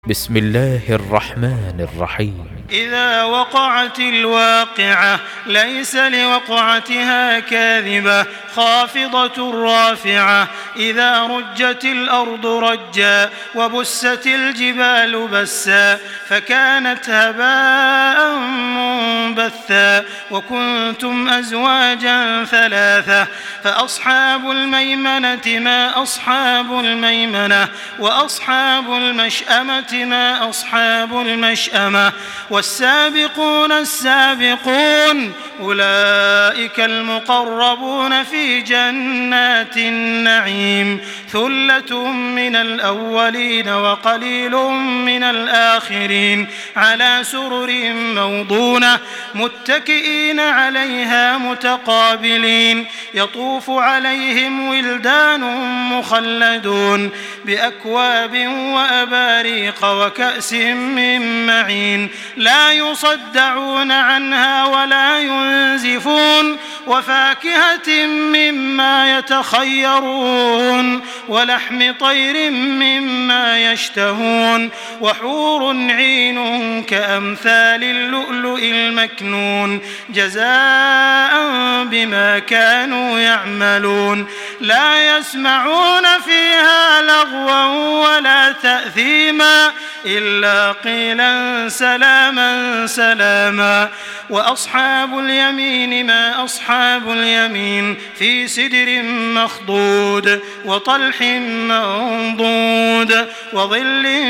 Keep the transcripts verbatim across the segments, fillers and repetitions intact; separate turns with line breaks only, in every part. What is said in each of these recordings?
بسم الله الرحمن الرحيم.
إذا وقعت الواقعة ليس لوقعتها كاذبة خافضة رافعة إذا رجت الأرض رجا وبست الجبال بسا فكانت هباء منبثا وكنتم أزواجا ثلاثة فأصحاب الميمنة ما أصحاب الميمنة وأصحاب المشأمة ما أصحاب المشأمة والسابقون السابقون أولئك المقربون في جنات النعيم ثلة من الأولين وقليل من الآخرين على سرر موضونة متكئين عليها متقابلين يطوف عليهم ولدان مخلدون بأكواب وأباريق وكأس من معين لا يصدعون عنها ولا ينزفون وفاكهة مما يتخيرون ولحم طير مما يشتهون وحور عين كأمثال اللؤلؤ المكنون جزاء بما كانوا يعملون لا يسمعون فيها لغوا ولا تأثيما إلا قيلا سلاما سلاما وأصحاب اليمين ما أصحاب اليمين في سدر مخضود وطلح منضود وظل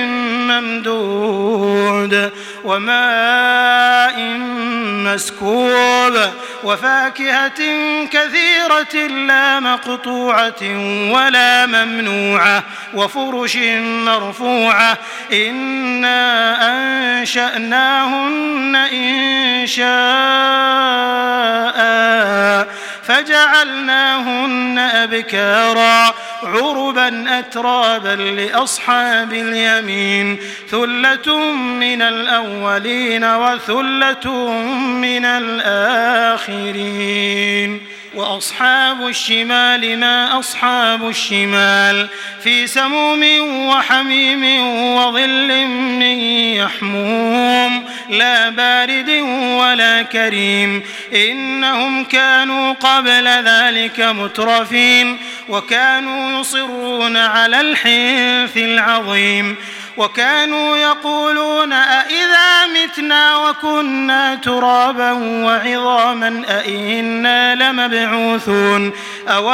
ممدود وماء مسكوب وفاكهة كثيرة لا مقطوعة ولا ممنوعة وفرش مرفوعة إنا أنشأناهن إن شاء فجعلناهن أبكارا عربا أترابا لأصحاب اليمين ثلة من الأولين وثلة من الآخرين وأصحاب الشمال ما أصحاب الشمال في سموم وحميم وظل من يحموم لا بارد ولا كريم إنهم كانوا قبل ذلك مترفين وكانوا يصرون على الحنث العظيم وكانوا يقولون أئذا متنا وكنا ترابا وعظاما أئنا لمبعوثون أو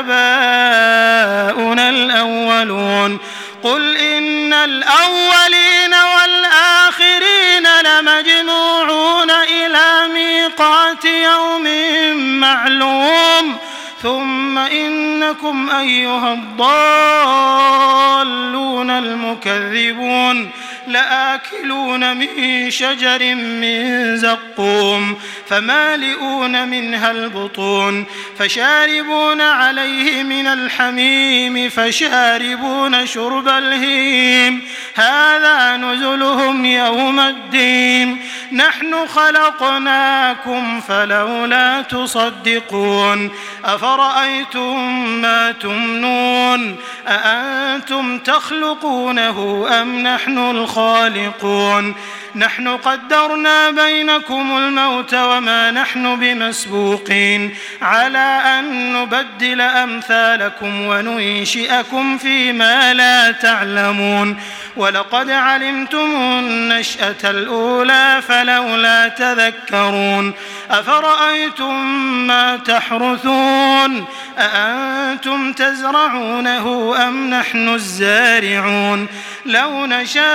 آباؤنا الأولون قل إن الأولين والآخرين لمجموعون إلى ميقات يوم معلوم ثم إنكم أيها الضالون المكذبون لآكلون من شجر من زقوم فمالئون منها البطون فشاربون عليه من الحميم فشاربون شرب الهيم هذا نزلهم يوم الدين نحن خلقناكم فلولا تصدقون أفرأيتم ما تمنون أأنتم تخلقونه أم نحن الخالقون نحن قدرنا بينكم الموت وما نحن بمسبوقين على أن نبدل أمثالكم وننشئكم فيما لا تعلمون ولقد علمتم النشأة الأولى فلولا تذكرون أفرأيتم ما تحرثون أأنتم تزرعونه أم نحن الزارعون لو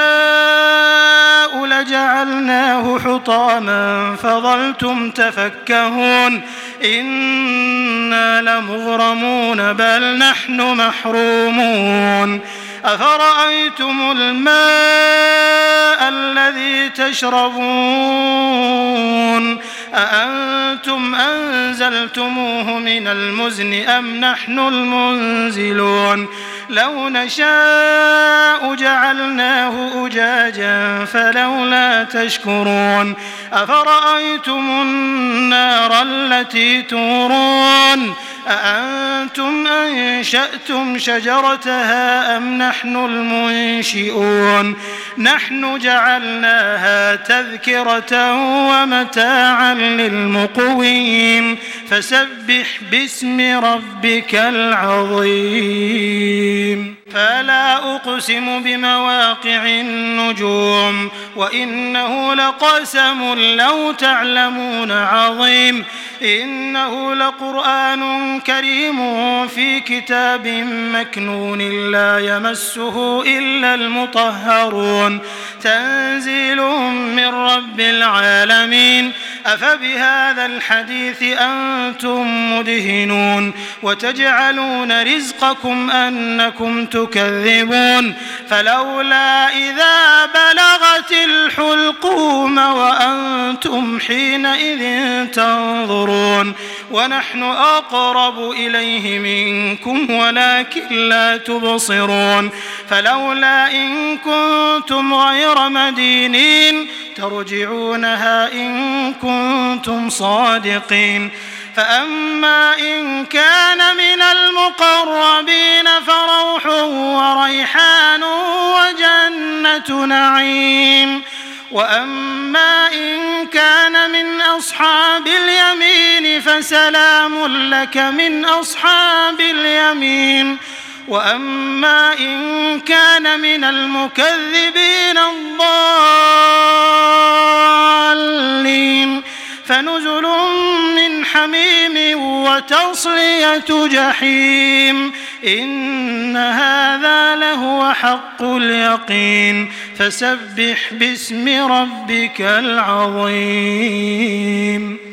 نشاء لجعلناه حطاما فظلتم تفكهون إنا لمغرمون بل نحن محرومون أفرأيتم الماء الذي تشربون أأنتم أنزلتموه من المزن أم نحن المنزلون لو نشاء جعلناه أجاجا فلولا تشكرون أفرأيتم النار التي تورون أأنتم أنشأتم شجرتها أم نحن المنشئون نحن جعلناها تذكرة ومتاعا للمقوين فسبح باسم ربك العظيم فلا أقسم بمواقع النجوم وإنه لقسم لو تعلمون عظيم إنه لقرآن كريم في كتاب مكنون لا يمسه إلا المطهرون تنزيل من رب العالمين أفبهذا الحديث أنتم مدهنون وتجعلون رزقكم أنكم تكذبون فلولا إذا بلغت الحلقوم وأنتم حينئذ تنظرون ونحن أقرب إليه منكم ولكن لا تبصرون فلولا إن كنتم غير مدينين ترجعونها إن كنتم صادقين فأما إن كان من المقربين فروح وريحان وجنة نعيم وأما إن كان من أصحاب اليمين فسلام لك من أصحاب اليمين وأما إن كان من المكذبين الضالين فنزل من حميم وتصلية جحيم إن هذا لهو حق اليقين فسبح باسم ربك العظيم.